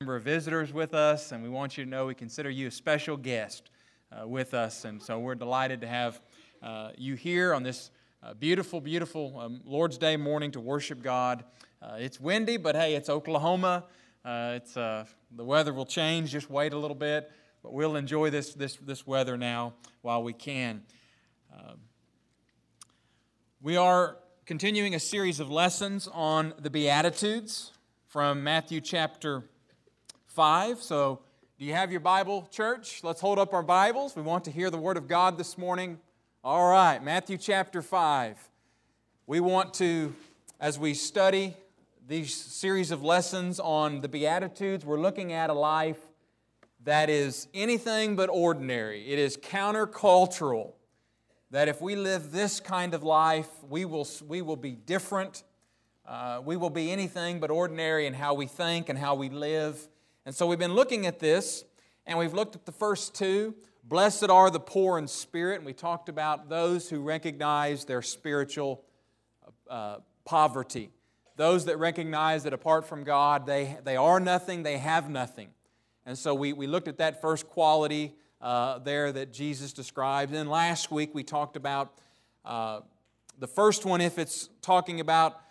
number of visitors with us, and we want you to know we consider you a special guest with us. And so we're delighted to have you here on this beautiful Lord's Day morning to worship God. It's windy, but hey, it's Oklahoma. The weather will change. Just wait a little bit, but we'll enjoy this weather now while we can. We are continuing a series of lessons on the Beatitudes from Matthew chapter 5. So, do you have your Bible, church? Let's hold up our Bibles. We want to hear the Word of God this morning. All right, Matthew chapter 5. We want to, as we study these series of lessons on the Beatitudes, we're looking at a life that is anything but ordinary. It is countercultural. That if we live this kind of life, we will be different. We will be anything but ordinary in how we think and how we live. And so we've been looking at this, and we've looked at the first two. Blessed are the poor in spirit, and we talked about those who recognize their spiritual poverty. Those that recognize that apart from God, they are nothing, they have nothing. And so we looked at that first quality there that Jesus described. And then last week we talked about the first one, if it's talking about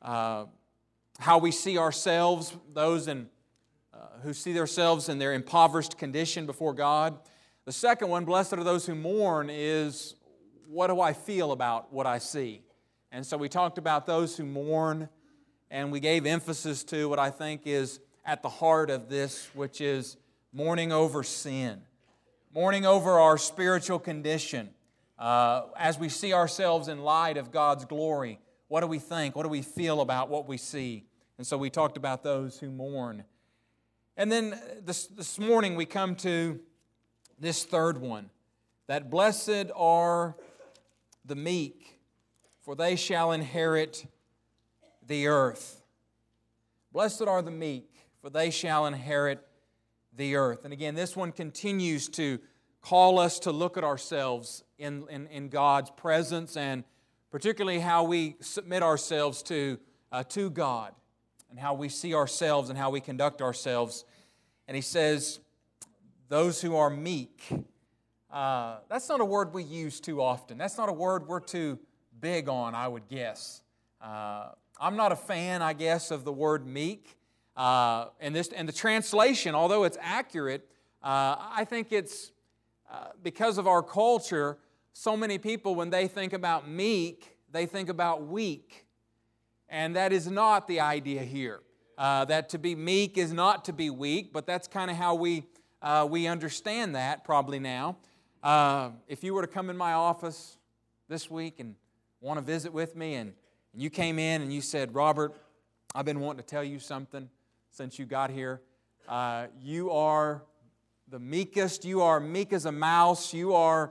how we see ourselves, those who see themselves in their impoverished condition before God. The second one, blessed are those who mourn, is what do I feel about what I see? And so we talked about those who mourn, and we gave emphasis to what I think is at the heart of this, which is mourning over sin. Mourning over our spiritual condition. As we see ourselves in light of God's glory, what do we think? What do we feel about what we see? And so we talked about those who mourn. And then this morning we come to this third one, that blessed are the meek, for they shall inherit the earth. Blessed are the meek, for they shall inherit the earth. And again, this one continues to call us to look at ourselves in God's presence, and particularly how we submit ourselves to God, and how we see ourselves and how we conduct ourselves. And he says, those who are meek. That's not a word we use too often. That's not a word we're too big on, I would guess. I'm not a fan, I guess, of the word meek. And the translation, although it's accurate, I think it's because of our culture, so many people, when they think about meek, they think about weak. And that is not the idea here. That to be meek is not to be weak, but that's kind of how we understand that probably now. If you were to come in my office this week and want to visit with me, and you came in and you said, Robert, I've been wanting to tell you something since you got here. You are the meekest. You are meek as a mouse. You're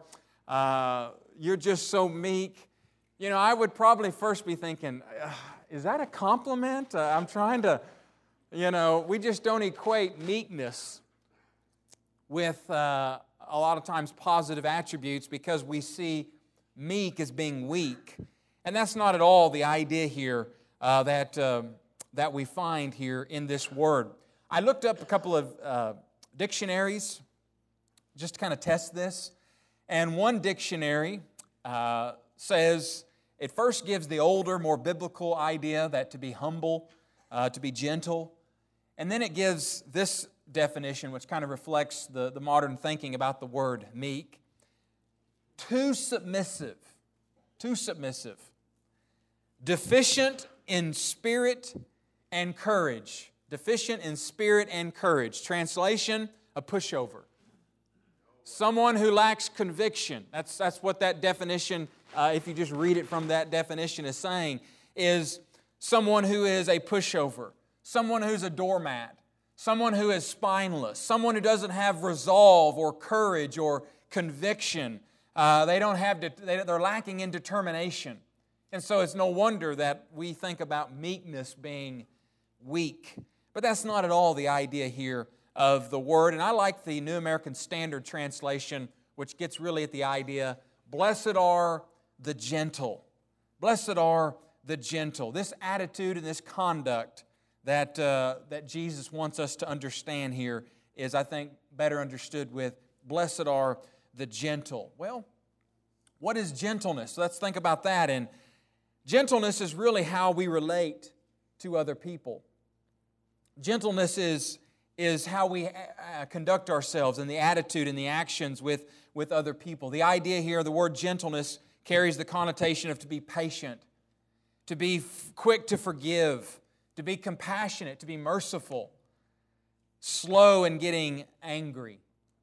just so meek. You know, I would probably first be thinking, is that a compliment? I'm trying to, we just don't equate meekness with a lot of times positive attributes because we see meek as being weak. And that's not at all the idea here that we find here in this word. I looked up a couple of dictionaries just to kind of test this. And one dictionary says, it first gives the older, more biblical idea that to be humble, to be gentle. And then it gives this definition, which kind of reflects the modern thinking about the word meek. Too submissive. Deficient in spirit and courage. Deficient in spirit and courage. Translation, a pushover. Someone who lacks conviction. That's what that definition, if you just read it from that definition, is saying, is someone who is a pushover. Someone who's a doormat. Someone who is spineless. Someone who doesn't have resolve or courage or conviction. They're lacking in determination. And so it's no wonder that we think about meekness being weak. But that's not at all the idea here of the word. And I like the New American Standard translation, which gets really at the idea, blessed are the gentle. Blessed are the gentle. This attitude and this conduct that Jesus wants us to understand here is, I think, better understood with, blessed are the gentle. Well, what is gentleness? Let's think about that. And gentleness is really how we relate to other people. Gentleness is how we conduct ourselves and the attitude and the actions with other people. The idea here, the word gentleness, carries the connotation of to be patient, to be quick to forgive, to be compassionate, to be merciful, slow in getting angry.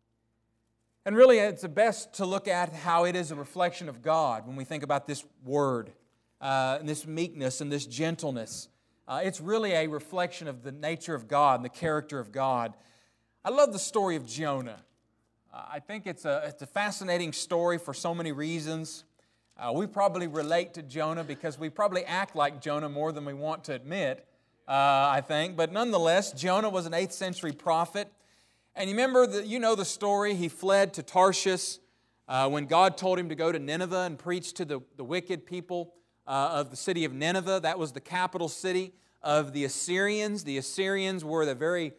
And really, it's the best to look at how it is a reflection of God when we think about this word, and this meekness and this gentleness. It's really a reflection of the nature of God and the character of God. I love the story of Jonah. I think it's a fascinating story for so many reasons. We probably relate to Jonah because we probably act like Jonah more than we want to admit, I think. But nonetheless, Jonah was an 8th century prophet. And you know the story. He fled to Tarshish when God told him to go to Nineveh and preach to the wicked people of the city of Nineveh. That was the capital city of the Assyrians. The Assyrians were very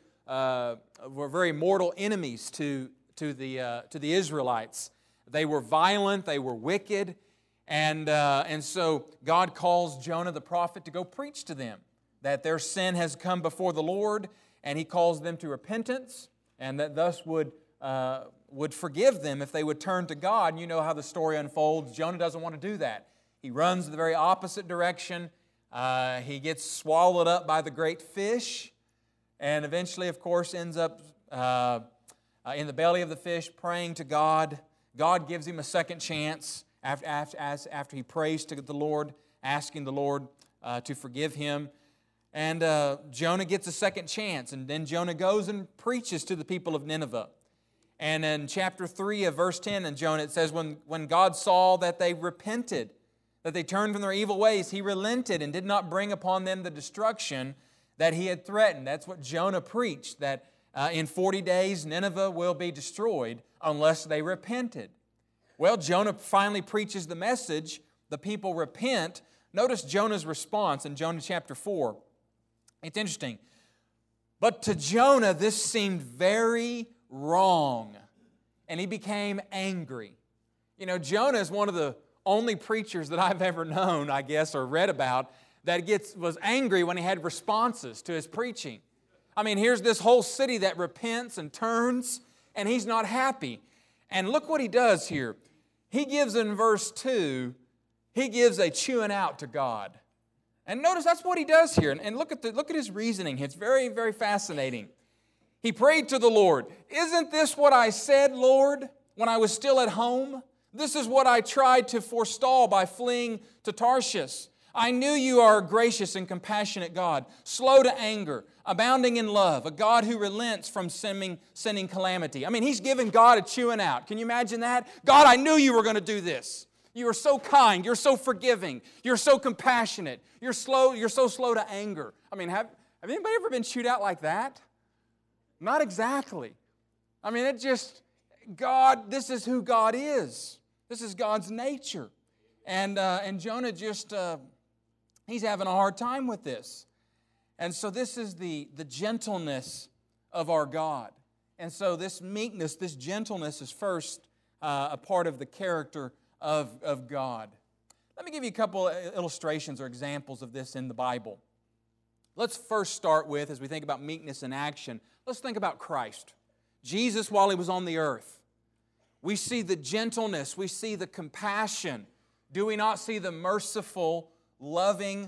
mortal enemies to the Israelites. They were violent. They were wicked. And so God calls Jonah the prophet to go preach to them that their sin has come before the Lord, and He calls them to repentance, and that thus would forgive them if they would turn to God. And you know how the story unfolds. Jonah doesn't want to do that. He runs the very opposite direction. He gets swallowed up by the great fish, and eventually, of course, ends up in the belly of the fish praying to God. God gives him a second chance after he prays to the Lord, asking the Lord to forgive him. And Jonah gets a second chance, and then Jonah goes and preaches to the people of Nineveh. And in chapter 3 of verse 10 in Jonah, it says, when God saw that they repented, that they turned from their evil ways, He relented and did not bring upon them the destruction that He had threatened. That's what Jonah preached, that in 40 days Nineveh will be destroyed unless they repented. Well, Jonah finally preaches the message. The people repent. Notice Jonah's response in Jonah chapter 4. It's interesting. But to Jonah, this seemed very wrong, and he became angry. You know, Jonah is one of the only preachers that I've ever known, I guess, or read about, that was angry when he had responses to his preaching. I mean, here's this whole city that repents and turns, and he's not happy. And look what he does here. He gives in verse 2, he gives a chewing out to God. And notice that's what he does here. And look at his reasoning. It's very, very fascinating. He prayed to the Lord. Isn't this what I said, Lord, when I was still at home? This is what I tried to forestall by fleeing to Tarshish. I knew you are a gracious and compassionate God, slow to anger, abounding in love, a God who relents from sending calamity. I mean, he's giving God a chewing out. Can you imagine that? God, I knew you were going to do this. You are so kind. You're so forgiving. You're so compassionate. You're so slow to anger. I mean, have anybody ever been chewed out like that? Not exactly. I mean, God, this is who God is. This is God's nature. And Jonah just, he's having a hard time with this. And so this is the gentleness of our God. And so this meekness, this gentleness is first a part of the character of God. Let me give you a couple illustrations or examples of this in the Bible. Let's first start with, as we think about meekness in action, let's think about Christ. Jesus, while He was on the earth, we see the gentleness, we see the compassion. Do we not see the merciful, loving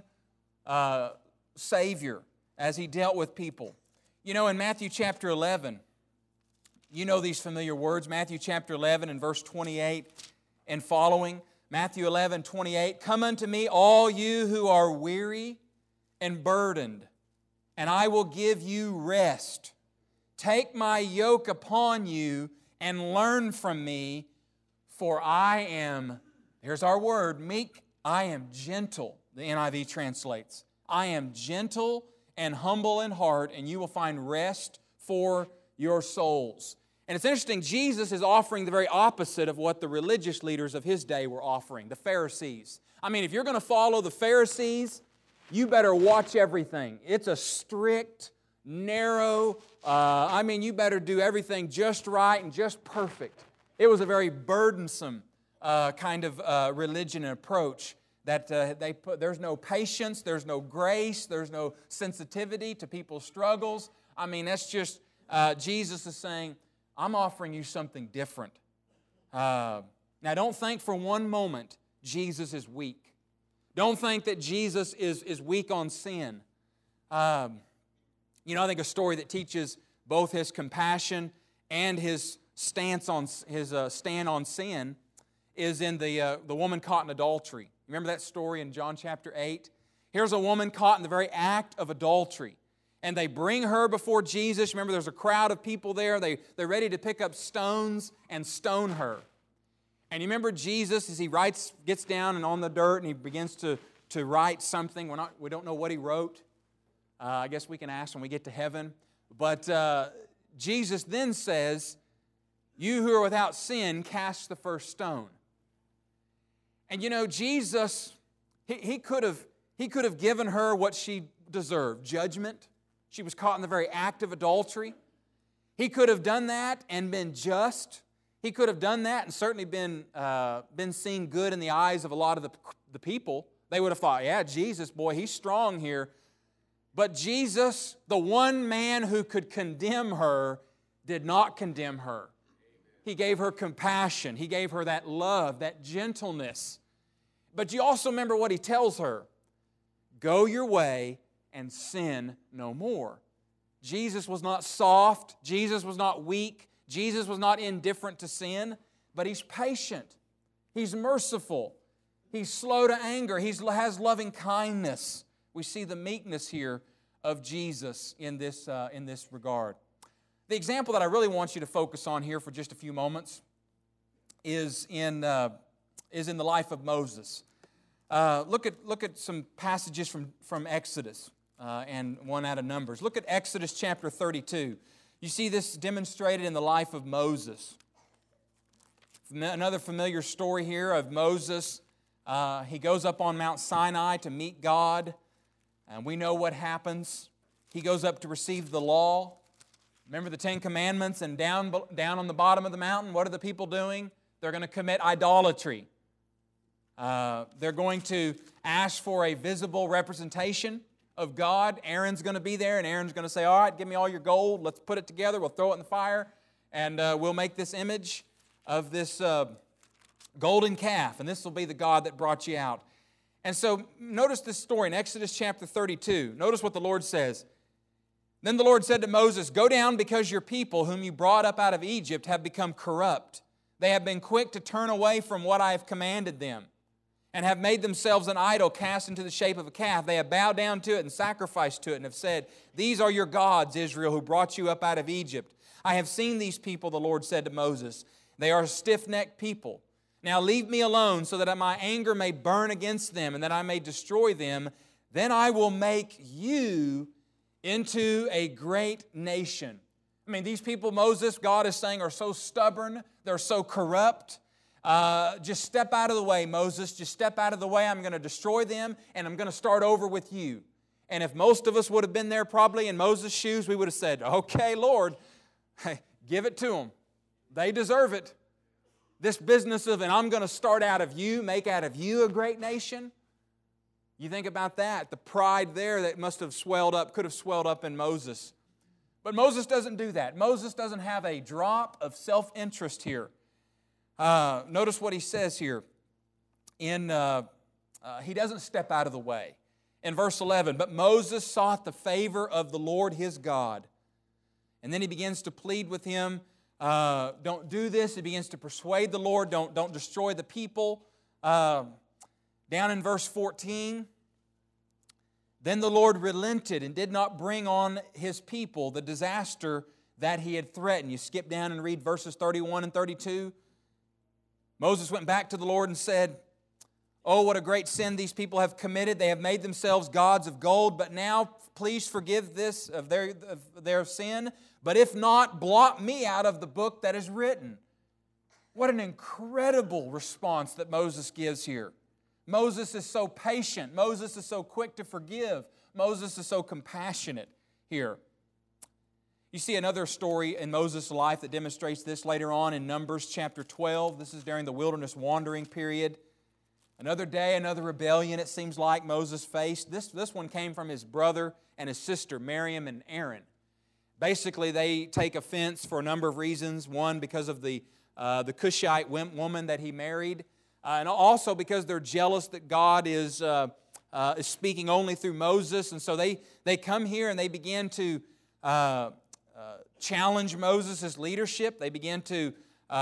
Savior as He dealt with people? You know, in Matthew chapter 11, you know these familiar words, Matthew chapter 11 and verse 28 and following. Matthew 11:28, come unto me, all you who are weary and burdened, and I will give you rest. Take my yoke upon you and learn from me, for I am, here's our word, meek. I am gentle, the NIV translates. I am gentle and humble in heart, and you will find rest for your souls. And it's interesting, Jesus is offering the very opposite of what the religious leaders of His day were offering, the Pharisees. I mean, if you're going to follow the Pharisees, you better watch everything. It's a strict, narrow, you better do everything just right and just perfect. It was a very burdensome kind of religion and approach that there's no patience, there's no grace, there's no sensitivity to people's struggles. That's just, Jesus is saying, I'm offering you something different. Now, don't think for one moment Jesus is weak. Don't think that Jesus is weak on sin. I think a story that teaches both his compassion and his stand on sin is in the woman caught in adultery. Remember that story in John chapter 8? Here's a woman caught in the very act of adultery. And they bring her before Jesus. Remember, there's a crowd of people there. They're ready to pick up stones and stone her. And you remember Jesus, as he gets down and on the dirt and he begins to write something. We don't know what he wrote. I guess we can ask when we get to heaven. But Jesus then says, you who are without sin, cast the first stone. And Jesus, he could have given her what she deserved, judgment. She was caught in the very act of adultery. He could have done that and been just. He could have done that and certainly been seen good in the eyes of a lot of the people. They would have thought, yeah, Jesus, boy, he's strong here. But Jesus, the one man who could condemn her, did not condemn her. He gave her compassion. He gave her that love, that gentleness. But you also remember what he tells her. Go your way and sin no more. Jesus was not soft. Jesus was not weak. Jesus was not indifferent to sin. But He's patient. He's merciful. He's slow to anger. He has loving kindness. We see the meekness here of Jesus in this regard. The example that I really want you to focus on here for just a few moments is in the life of Moses. Look at some passages from Exodus and one out of Numbers. Look at Exodus chapter 32. You see this demonstrated in the life of Moses. Another familiar story here of Moses. He goes up on Mount Sinai to meet God, and we know what happens. He goes up to receive the law. Remember the Ten Commandments, and down on the bottom of the mountain, what are the people doing? They're going to commit idolatry. They're going to ask for a visible representation of God. Aaron's going to be there, and Aaron's going to say, all right, give me all your gold. Let's put it together. We'll throw it in the fire, and we'll make this image of this golden calf, and this will be the God that brought you out. And so notice this story in Exodus chapter 32. Notice what the Lord says. Then the Lord said to Moses, go down because your people, whom you brought up out of Egypt, have become corrupt. They have been quick to turn away from what I have commanded them, and have made themselves an idol cast into the shape of a calf. They have bowed down to it and sacrificed to it, and have said, these are your gods, Israel, who brought you up out of Egypt. I have seen these people, the Lord said to Moses. They are a stiff-necked people. Now leave me alone so that my anger may burn against them and that I may destroy them. Then I will make you into a great nation. These people, Moses, God is saying, are so stubborn. They're so corrupt. Just step out of the way, Moses. Just step out of the way. I'm going to destroy them, and I'm going to start over with you. And if most of us would have been there probably in Moses' shoes, we would have said, okay, Lord, give it to them. They deserve it. This business of, and I'm going to start out of you, make out of you a great nation. You think about that, the pride there that must have swelled up, could have swelled up in Moses. But Moses doesn't do that. Moses doesn't have a drop of self-interest here. Notice what he says here. He doesn't step out of the way. In verse 11, but Moses sought the favor of the Lord his God. And then he begins to plead with him, don't do this. He begins to persuade the Lord, don't destroy the people. Down in verse 14, then the Lord relented and did not bring on his people the disaster that he had threatened. You skip down and read verses 31 and 32. Moses went back to the Lord and said, oh, what a great sin these people have committed. They have made themselves gods of gold, but now please forgive this of their sin. But if not, blot me out of the book that is written. What an incredible response that Moses gives here. Moses is so patient. Moses is so quick to forgive. Moses is so compassionate here. You see another story in Moses' life that demonstrates this later on in Numbers chapter 12. This is during the wilderness wandering period. Another day, another rebellion, it seems like, Moses faced. This one came from his brother and his sister, Miriam and Aaron. Basically, they take offense for a number of reasons. One, because of the Cushite woman that he married. And also because they're jealous that God is speaking only through Moses. And so they come here and they begin to challenge Moses' leadership. They begin to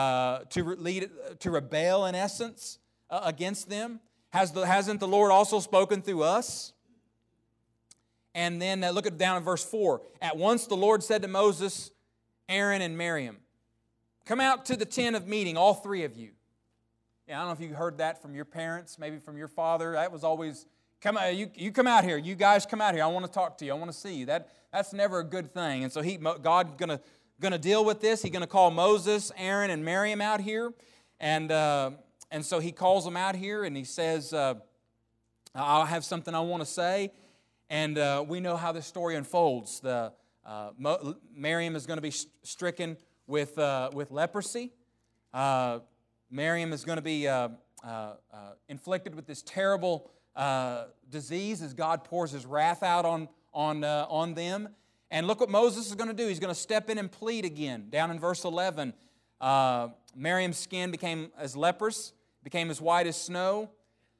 rebel, in essence, against them. Hasn't the Lord also spoken through us? And then look down at verse 4. At once the Lord said to Moses, Aaron, and Miriam, come out to the tent of meeting, all three of you. Yeah, I don't know if you heard that from your parents, maybe from your father. That was always, you come out here. You guys come out here. I want to talk to you. I want to see you. That's never a good thing. And so God's going to deal with this. He's going to call Moses, Aaron, and Miriam out here. And so he calls them out here and he says, I'll have something I want to say. And we know how this story unfolds. Miriam is going to be stricken with leprosy. Miriam is going to be inflicted with this terrible disease as God pours His wrath out on them. And look what Moses is going to do. He's going to step in and plead again. Down in verse 11, Miriam's skin became as leprous, became as white as snow.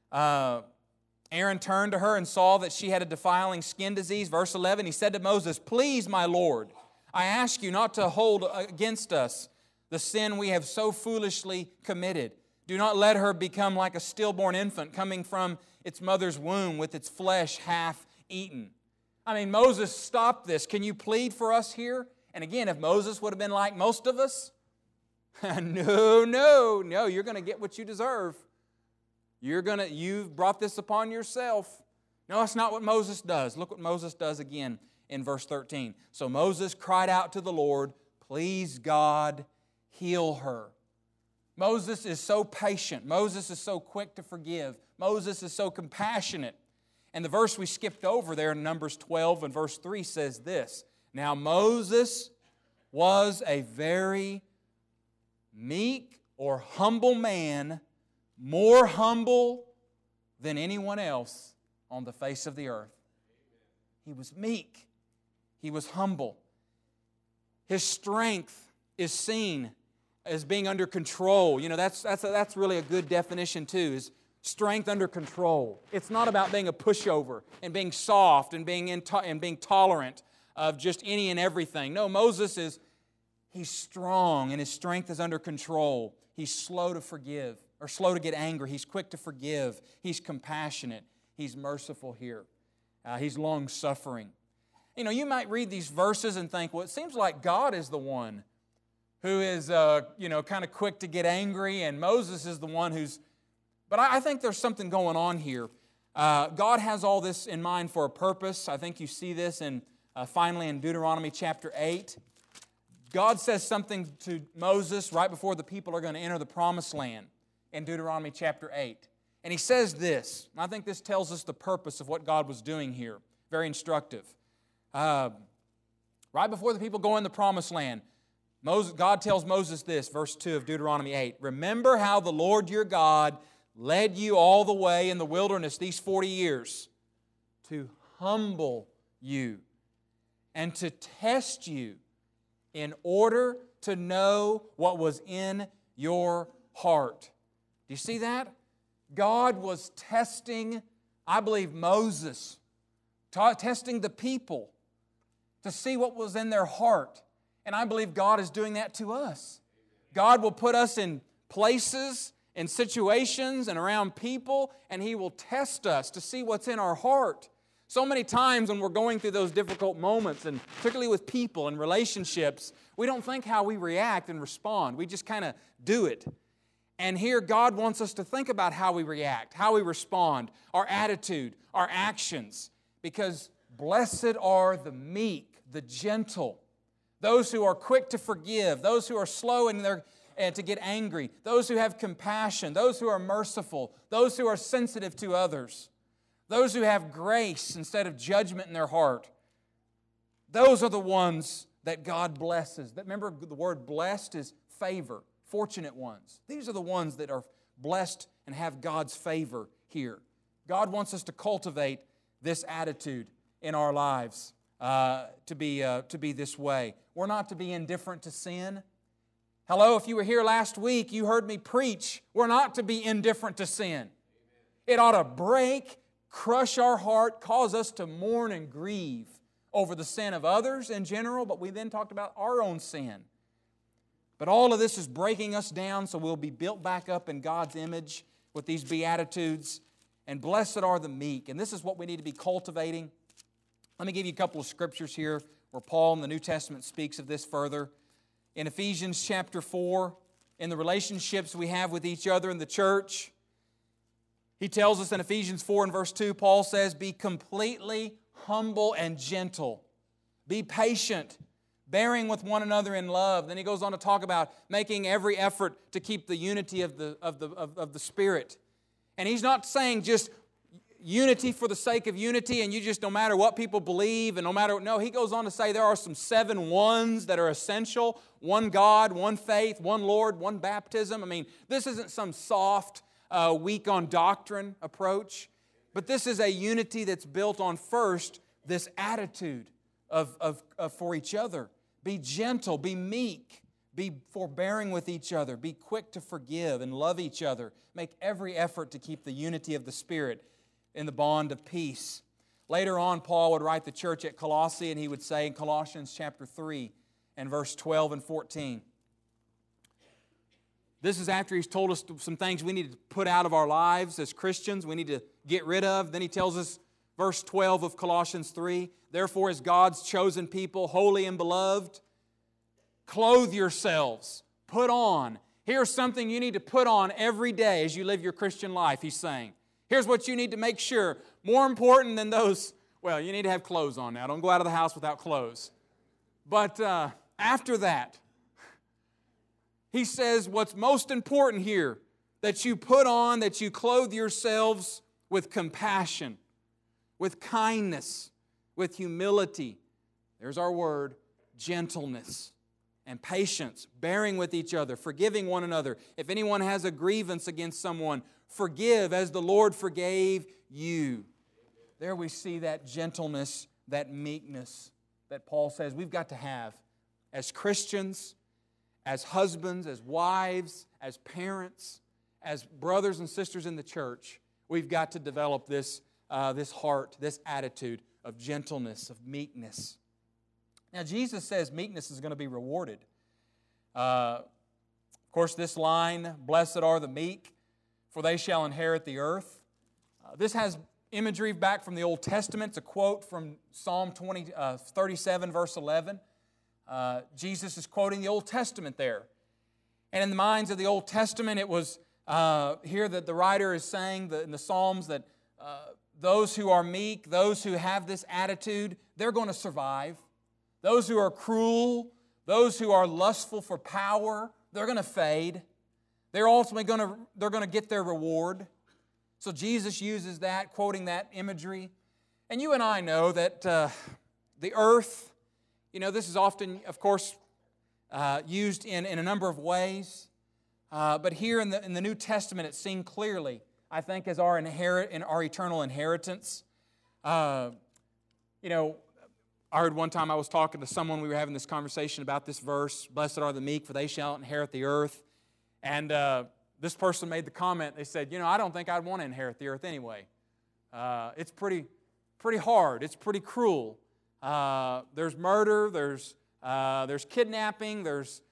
Aaron turned to her and saw that she had a defiling skin disease. Verse 11, he said to Moses, please, my Lord, I ask you not to hold against us the sin we have so foolishly committed. Do not let her become like a stillborn infant coming from its mother's womb with its flesh half eaten. I mean, Moses, stop this. Can you plead for us here? And again, if Moses would have been like most of us, no, you're going to get what you deserve. You've brought this upon yourself. No, that's not what Moses does. Look what Moses does again in verse 13. So Moses cried out to the Lord, please God, heal her. Moses is so patient. Moses is so quick to forgive. Moses is so compassionate. And the verse we skipped over there in Numbers 12 and verse 3 says this, now Moses was a very meek or humble man, more humble than anyone else on the face of the earth. He was meek. He was humble. His strength is seen as being under control. You know, that's really a good definition too, is strength under control. It's not about being a pushover and being soft and being tolerant of just any and everything. No, he's strong and his strength is under control. He's slow to forgive. Or slow to get angry. He's quick to forgive. He's compassionate. He's merciful here. He's long-suffering. You know, you might read these verses and think, well, it seems like God is the one who is, kind of quick to get angry, and Moses is the one who's... But I think there's something going on here. God has all this in mind for a purpose. I think you see this finally in Deuteronomy chapter 8. God says something to Moses right before the people are going to enter the promised land. In Deuteronomy chapter 8. And he says this, and I think this tells us the purpose of what God was doing here. Very instructive. Right before the people go in the promised land, God tells Moses this, verse 2 of Deuteronomy 8. Remember how the Lord your God led you all the way in the wilderness these 40 years to humble you and to test you in order to know what was in your heart. Do you see that? God was testing, I believe, Moses, testing the people to see what was in their heart. And I believe God is doing that to us. God will put us in places, in situations, and around people, and He will test us to see what's in our heart. So many times when we're going through those difficult moments, and particularly with people and relationships, we don't think how we react and respond. We just kind of do it. And here God wants us to think about how we react, how we respond, our attitude, our actions. Because blessed are the meek, the gentle, those who are quick to forgive, those who are slow in and to get angry, those who have compassion, those who are merciful, those who are sensitive to others, those who have grace instead of judgment in their heart. Those are the ones that God blesses. Remember, the word blessed is favor, fortunate ones. These are the ones that are blessed and have God's favor here. God wants us to cultivate this attitude in our lives to be this way. We're not to be indifferent to sin. Hello, if you were here last week, you heard me preach. We're not to be indifferent to sin. It ought to break, crush our heart, cause us to mourn and grieve over the sin of others in general, but we then talked about our own sin. But all of this is breaking us down so we'll be built back up in God's image with these Beatitudes. And blessed are the meek. And this is what we need to be cultivating. Let me give you a couple of scriptures here where Paul in the New Testament speaks of this further. In Ephesians chapter 4, in the relationships we have with each other in the church, he tells us in Ephesians 4 and verse 2, Paul says, be completely humble and gentle. Be patient, bearing with one another in love. Then he goes on to talk about making every effort to keep the unity of the Spirit. And he's not saying just unity for the sake of unity and you just no matter what people believe and no matter... No, he goes on to say there are some 7 ones that are essential. One God, one faith, one Lord, one baptism. I mean, this isn't some soft, weak on doctrine approach. But this is a unity that's built on first this attitude of for each other. Be gentle, be meek, be forbearing with each other, be quick to forgive and love each other. Make every effort to keep the unity of the Spirit in the bond of peace. Later on, Paul would write the church at Colossae, and he would say in Colossians chapter 3 and verse 12 and 14, this is after he's told us some things we need to put out of our lives as Christians, we need to get rid of. Then he tells us, verse 12 of Colossians 3, therefore as God's chosen people, holy and beloved, clothe yourselves, put on. Here's something you need to put on every day as you live your Christian life, he's saying. Here's what you need to make sure. More important than those, well, you need to have clothes on now. Don't go out of the house without clothes. But after that, he says what's most important here, that you put on, that you clothe yourselves with compassion, with kindness, with humility. There's our word, gentleness and patience, bearing with each other, forgiving one another. If anyone has a grievance against someone, forgive as the Lord forgave you. There we see that gentleness, that meekness that Paul says we've got to have as Christians, as husbands, as wives, as parents, as brothers and sisters in the church. We've got to develop this heart, this attitude of gentleness, of meekness. Now, Jesus says meekness is going to be rewarded. Of course, this line, blessed are the meek, for they shall inherit the earth. This has imagery back from the Old Testament. It's a quote from Psalm 37, verse 11. Jesus is quoting the Old Testament there. And in the minds of the Old Testament, it was here that the writer is saying in the Psalms that those who are meek, those who have this attitude, they're going to survive. Those who are cruel, those who are lustful for power, they're going to fade. They're ultimately going to get their reward. So Jesus uses that, quoting that imagery. And you and I know that the earth, this is often, of course, used in a number of ways. But here in the New Testament, it's seen clearly, I think, as our eternal inheritance. I heard one time I was talking to someone, we were having this conversation about this verse, blessed are the meek, for they shall inherit the earth. And this person made the comment, they said, I don't think I'd want to inherit the earth anyway. It's pretty hard, it's pretty cruel. There's murder, there's kidnapping, there's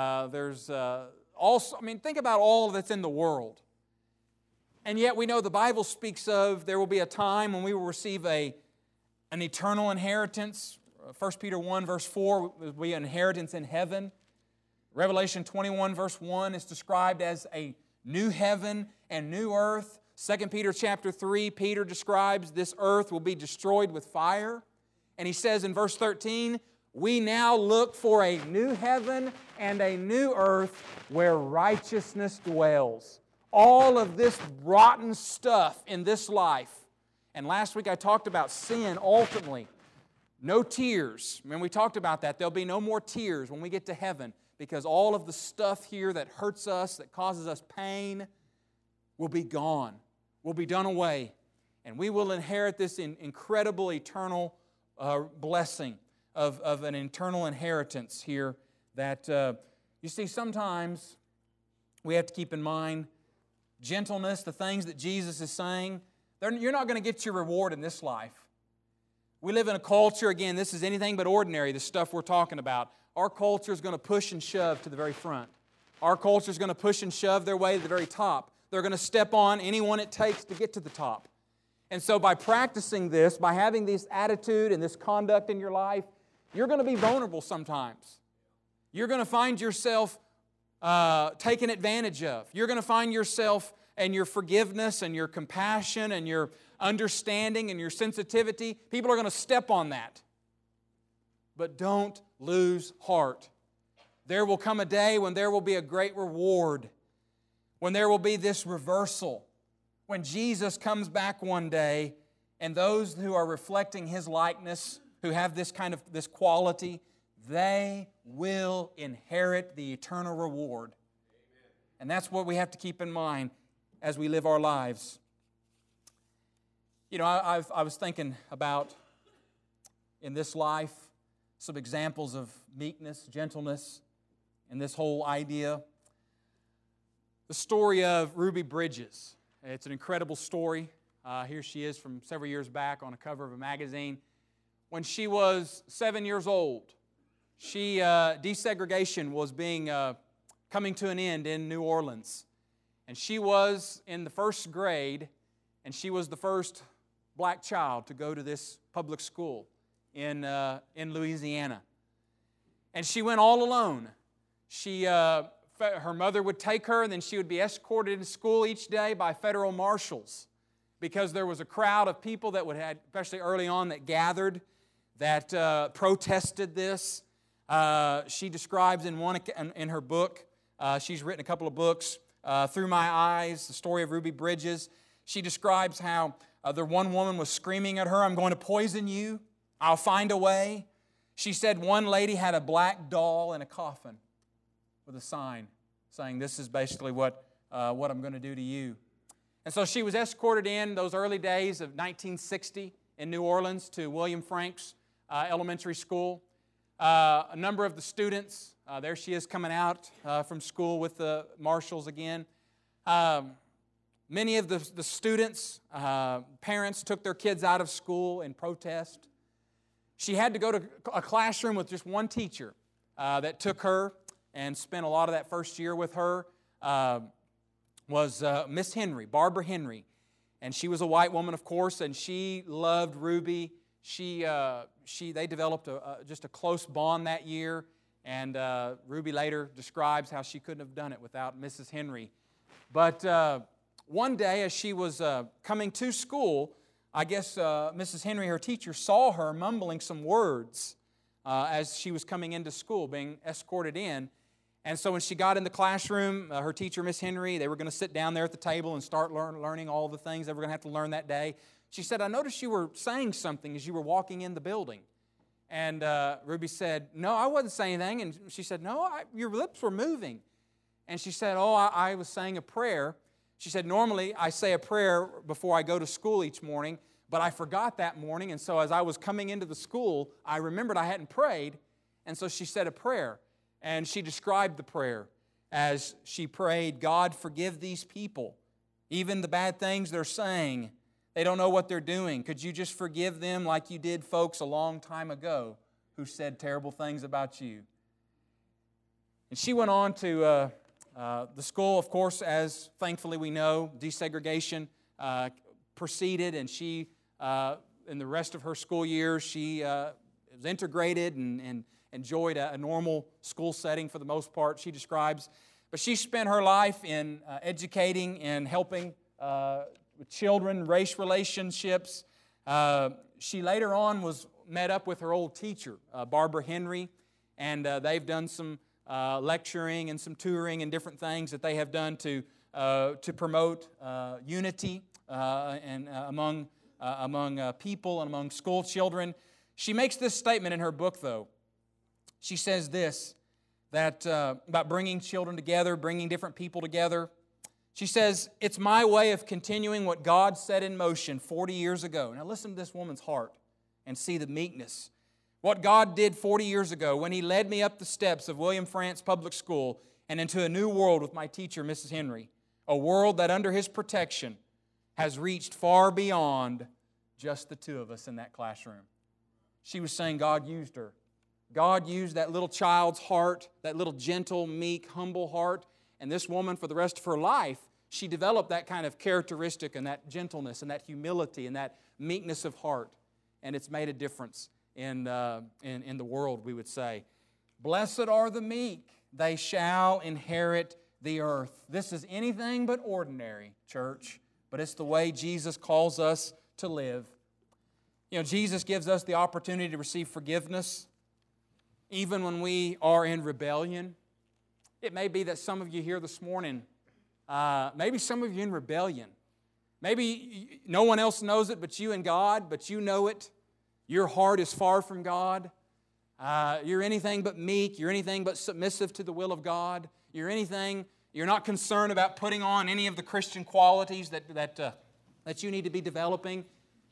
also, think about all that's in the world. And yet we know the Bible speaks of there will be a time when we will receive an eternal inheritance. 1 Peter 1 verse 4 will be an inheritance in heaven. Revelation 21 verse 1 is described as a new heaven and new earth. 2 Peter chapter 3, Peter describes this earth will be destroyed with fire. And he says in verse 13, We now look for a new heaven and a new earth where righteousness dwells. All of this rotten stuff in this life. And last week I talked about sin ultimately. No tears. When we talked about that, there'll be no more tears when we get to heaven, because all of the stuff here that hurts us, that causes us pain, will be gone, will be done away. And we will inherit this incredible eternal blessing of an eternal inheritance here that, you see, sometimes we have to keep in mind gentleness, the things that Jesus is saying. You're not going to get your reward in this life. We live in a culture, again, this is anything but ordinary, the stuff we're talking about. Our culture is going to push and shove to the very front. Our culture is going to push and shove their way to the very top. They're going to step on anyone it takes to get to the top. And so by practicing this, by having this attitude and this conduct in your life, you're going to be vulnerable sometimes. You're going to find yourself taken advantage of. You're going to find yourself and your forgiveness and your compassion and your understanding and your sensitivity, people are going to step on that. But don't lose heart. There will come a day when there will be a great reward, when there will be this reversal, when Jesus comes back one day and those who are reflecting His likeness, who have this quality, they will inherit the eternal reward. Amen. And that's what we have to keep in mind as we live our lives. You know, I was thinking about, in this life, some examples of meekness, gentleness, and this whole idea. The story of Ruby Bridges. It's an incredible story. Here she is from several years back on a cover of a magazine. When she was 7 years old, desegregation was coming to an end in New Orleans. And she was in the first grade, and she was the first black child to go to this public school in Louisiana. And she went all alone. Her mother would take her, and then she would be escorted to school each day by federal marshals, because there was a crowd of people that especially early on, that gathered, that protested this. She describes in her book, she's written a couple of books, Through My Eyes, the story of Ruby Bridges. She describes how the one woman was screaming at her, "I'm going to poison you. I'll find a way." She said one lady had a black doll in a coffin with a sign saying, "This is basically what I'm going to do to you." And so she was escorted in those early days of 1960 in New Orleans to William Franks Elementary School. A number of the students, there she is coming out from school with the marshals again. Many of the students, parents took their kids out of school in protest. She had to go to a classroom with just one teacher that took her and spent a lot of that first year with her, was Miss Henry, Barbara Henry. And she was a white woman, of course, and she loved Ruby. They developed just a close bond that year, and Ruby later describes how she couldn't have done it without Mrs. Henry. But one day, as she was coming to school, I guess Mrs. Henry, her teacher, saw her mumbling some words as she was coming into school, being escorted in. And so when she got in the classroom, her teacher, Miss Henry, they were going to sit down there at the table and start learning all the things they were going to have to learn that day. She said, "I noticed you were saying something as you were walking in the building." And Ruby said, "No, I wasn't saying anything." And she said, "No, your lips were moving." And she said, "Oh, I was saying a prayer." She said, "Normally I say a prayer before I go to school each morning, but I forgot that morning. And so as I was coming into the school, I remembered I hadn't prayed. And so she said a prayer." And she described the prayer as she prayed, "God, forgive these people, even the bad things they're saying. They don't know what they're doing. Could you just forgive them like you did folks a long time ago who said terrible things about you?" And she went on to the school, of course, as thankfully we know, desegregation proceeded, and she, in the rest of her school years, she was integrated and enjoyed a normal school setting for the most part, she describes. But she spent her life in educating and helping with children, race relationships. She later on was met up with her old teacher, Barbara Henry, and they've done some lecturing and some touring and different things that they have done to promote unity and among people and among school children. She makes this statement in her book, though. She says this, that about bringing children together, bringing different people together. She says, it's my way of continuing what God set in motion 40 years ago. Now listen to this woman's heart and see the meekness. What God did 40 years ago when He led me up the steps of William Frantz Public School and into a new world with my teacher, Mrs. Henry. A world that under His protection has reached far beyond just the two of us in that classroom. She was saying God used her. God used that little child's heart, that little gentle, meek, humble heart. And this woman, for the rest of her life, she developed that kind of characteristic and that gentleness and that humility and that meekness of heart. And it's made a difference in the world, we would say. Blessed are the meek, they shall inherit the earth. This is anything but ordinary, church, but it's the way Jesus calls us to live. You know, Jesus gives us the opportunity to receive forgiveness even when we are in rebellion. It may be that some of you here this morning, maybe some of you in rebellion. Maybe no one else knows it but you and God, but you know it. Your heart is far from God. You're anything but meek. You're anything but submissive to the will of God. You're not concerned about putting on any of the Christian qualities that you need to be developing.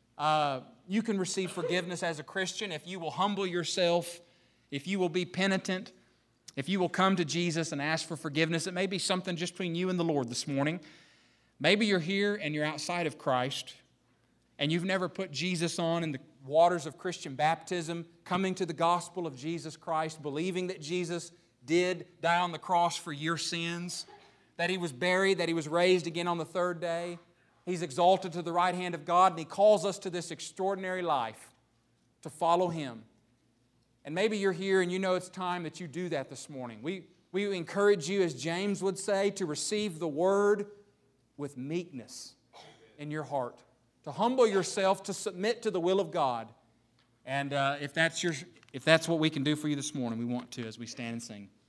You can receive forgiveness as a Christian if you will humble yourself, if you will be penitent, if you will come to Jesus and ask for forgiveness. It may be something just between you and the Lord this morning. Maybe you're here and you're outside of Christ and you've never put Jesus on in the waters of Christian baptism, coming to the gospel of Jesus Christ, believing that Jesus did die on the cross for your sins, that He was buried, that He was raised again on the third day. He's exalted to the right hand of God, and He calls us to this extraordinary life to follow Him. And maybe you're here and you know it's time that you do that this morning. We encourage you, as James would say, to receive the Word with meekness in your heart, to humble yourself, to submit to the will of God. And if that's what we can do for you this morning, we want to as we stand and sing.